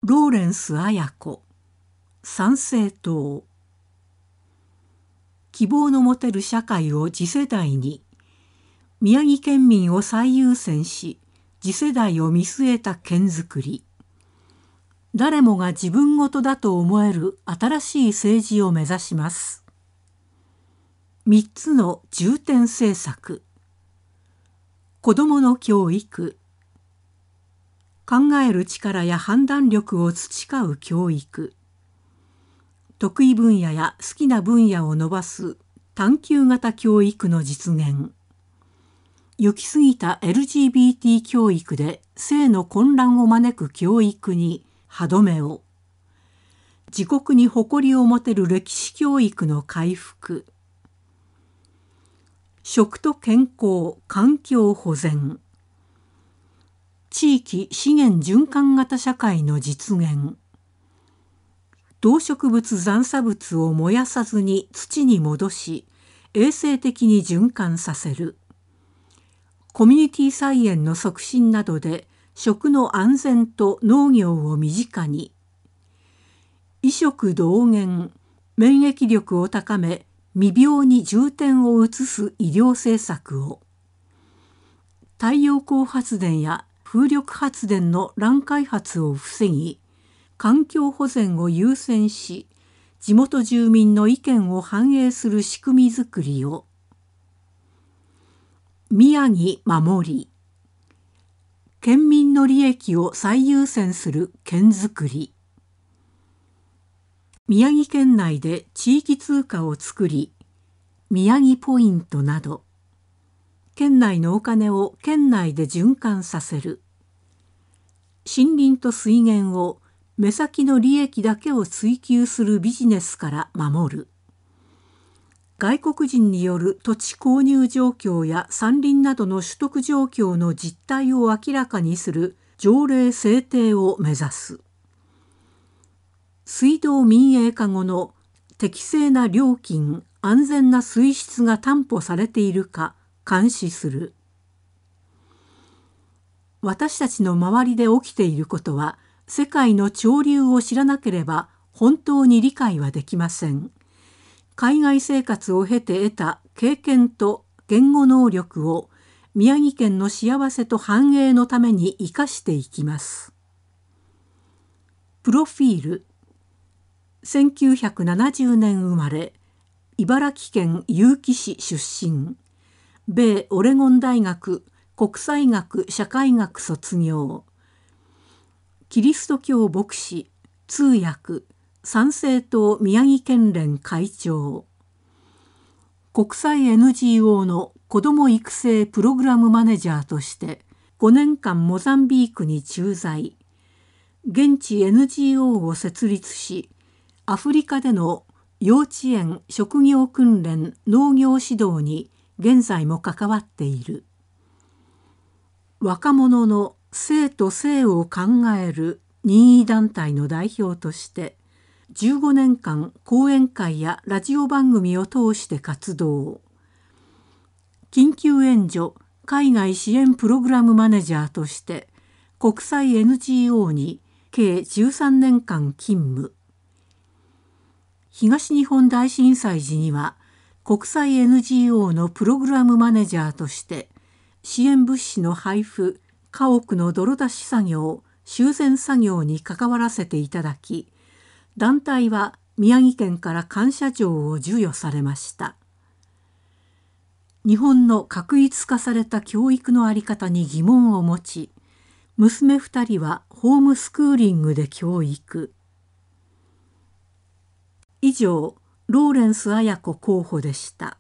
ローレンス綾子、参政党。希望の持てる社会を次世代に、宮城県民を最優先し、次世代を見据えた県づくり。誰もが自分ごとだと思える新しい政治を目指します。3つの重点政策。子どもの教育。考える力や判断力を培う教育。得意分野や好きな分野を伸ばす探究型教育の実現。行き過ぎた LGBT 教育で性の混乱を招く教育に歯止めを。自国に誇りを持てる歴史教育の回復。食と健康、環境保全。地域資源循環型社会の実現。動植物残差物を燃やさずに土に戻し、衛生的に循環させる。コミュニティ菜園の促進などで食の安全と農業を身近に。医食同源、免疫力を高め、未病に重点を移す医療政策を。太陽光発電や風力発電の乱開発を防ぎ、環境保全を優先し、地元住民の意見を反映する仕組みづくりを。宮城守り。県民の利益を最優先する県づくり。宮城県内で地域通貨を作り、宮城ポイントなど、県内のお金を県内で循環させる。森林と水源を目先の利益だけを追求するビジネスから守る。外国人による土地購入状況や山林などの取得状況の実態を明らかにする条例制定を目指す。水道民営化後の適正な料金、安全な水質が担保されているか監視する。私たちの周りで起きていることは、世界の潮流を知らなければ本当に理解はできません。海外生活を経て得た経験と言語能力を宮城県の幸せと繁栄のために生かしていきます。プロフィール。1970年生まれ、茨城県結城市出身。米オレゴン大学国際学社会学卒業。キリスト教牧師、通訳、参政党宮城県連会長。国際 NGO の子ども育成プログラムマネージャーとして5年間モザンビークに駐在。現地 NGO を設立し、アフリカでの幼稚園職業訓練農業指導に現在も関わっている。若者の生と性を考える任意団体の代表として15年間講演会やラジオ番組を通して活動。緊急援助海外支援プログラムマネージャーとして国際 NGO に計13年間勤務。東日本大震災時には国際 NGO のプログラムマネージャーとして支援物資の配布、家屋の泥出し作業、修繕作業に関わらせていただき、団体は宮城県から感謝状を授与されました。日本の画一化された教育の在り方に疑問を持ち、娘2人はホームスクーリングで教育。以上、ローレンス綾子候補でした。